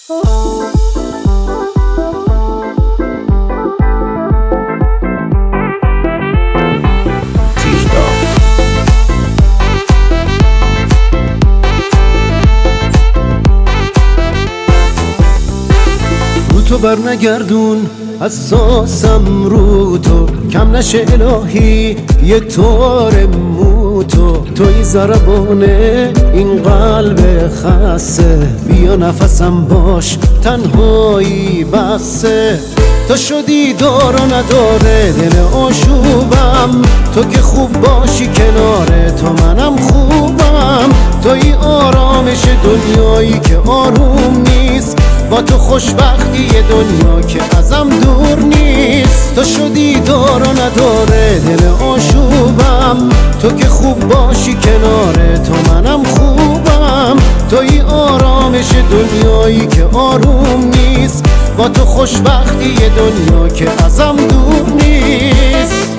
تو بر نگردون حساسم رو تو، کم نشه الهی یه طور مو توی ضربانه این قلب خسته، بیا نفسم باش تنهایی بسه. تو شدی دار و نداره دل آشوبم، تو که خوب باشی کنار تو منم خوبم. توی آرامش دنیایی که آروم نیست، با تو خوشبختی دنیا که ازم دور نیست. تو شدی دار و نداره دل آشوبم، تو که خوب باشی کنار تو منم خوبم. توی آرامش دنیایی که آروم نیست، با تو خوشبختی دنیا که ازم دور نیست.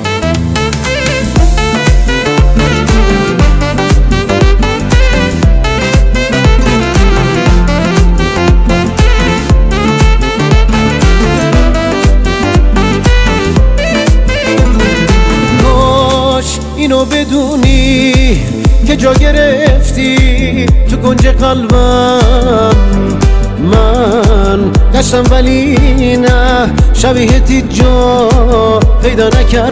اینو بدونی که جا گرفتی تو کنج قلبم، من گشتم ولی نه شبیهتی جا پیدا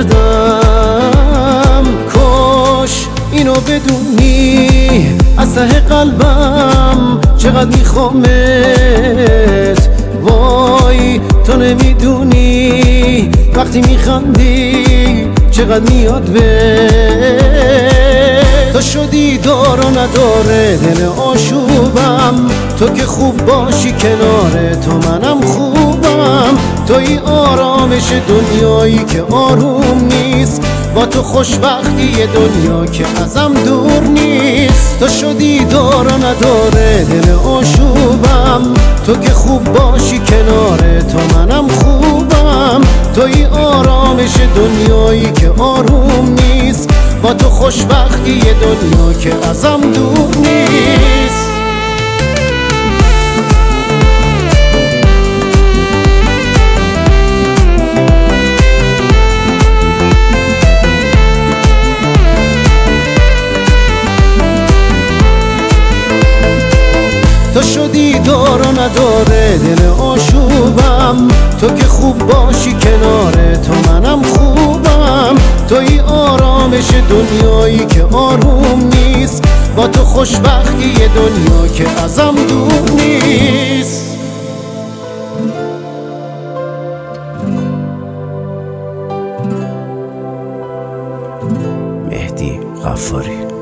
نکردم. کاش اینو بدونی از ته قلبم چقدر میخوامت، وای تو نمیدونی وقتی میخندی چقدر میاد به. تو شدی دار و نداره دل آشوبم، تو که خوب باشی کنار تو منم خوبم. توی آرامش دنیایی که آروم نیست، با تو خوشبختی دنیا که ازم دور نیست. تو شدی دار و نداره دل آشوبم، تو که خوب باشی کنار تو منم خوبم. توی آرامش دنیایی که آروم نیست، با تو خوشبختی دنیا که ازم دور نیست. تو شدی دار و نداره دل آشوبم، تو که خوب باشی کنار تو منم خوبم. توی آرامش دنیایی که آروم نیست، با تو خوشبختی دنیا که ازم دور نیست. مهدی غفاری.